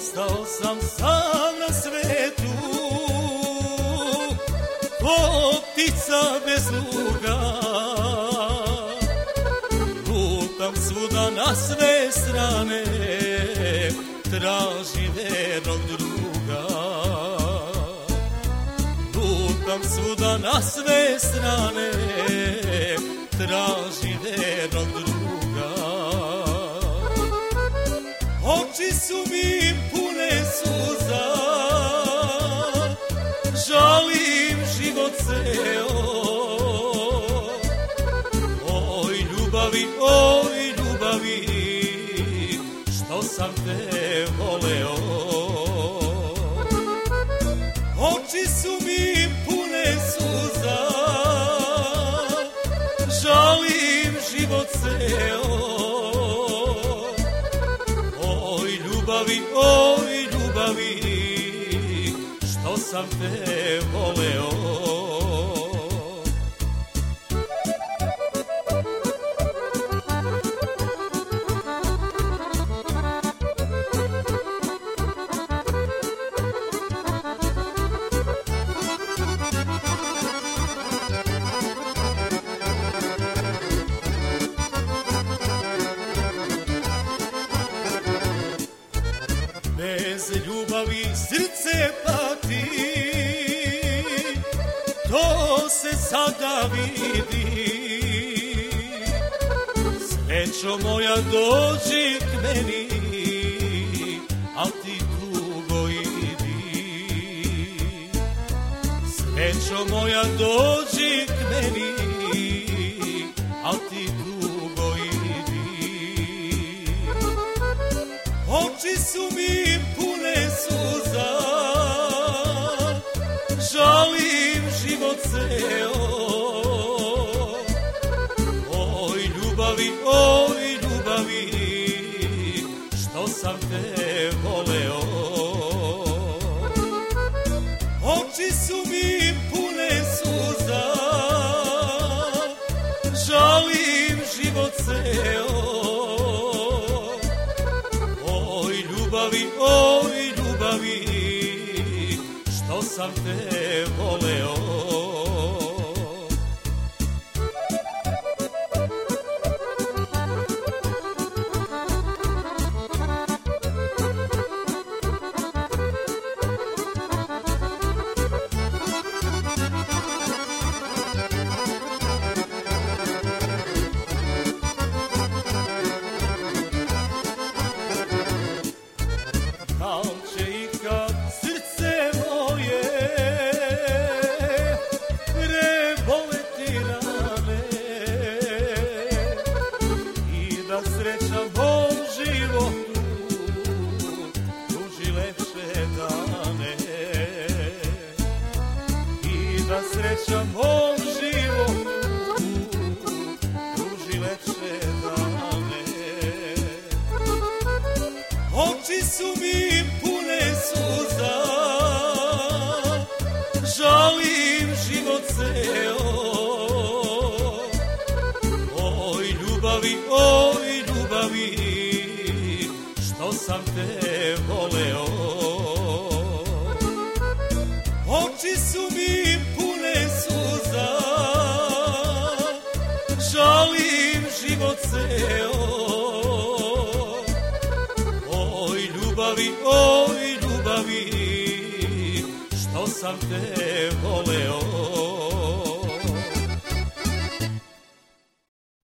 Ostao sam sam na svetu, ko ptica bez luga. Lutam svuda na sve strane, tražim vernog druga. Lutam svuda na sve strane, tražim vernog druga. Oči su mi pune suza, žalim život ceo. Oj ljubavi, što sam te voleo. Oči su mi pune suza, žalim život ceo. Oj ljubavi, što sam te voleo. Bez ljubavi srce pati, to se sada vidi. Srećo moja dođi k meni, al ti tugo idi. Srećo moja dođi k meni, al ti tugo idi. Oči su mi pune suza, žalim život ceo. Oj ljubavi, što sam te voleo. Oči su mi pune suza, žalim život ceo. Oj ljubavi, što sam te voleo. Sreća mom životu pruži lepše dane. I da sreća mom životu pruži lepše dane. Oči su mi pune suza, žalim život ceo. Oj ljubavi, što sam te voleo. Oči su mi pune suza, žalim život ceo. Oj ljubavi, što sam te voleo.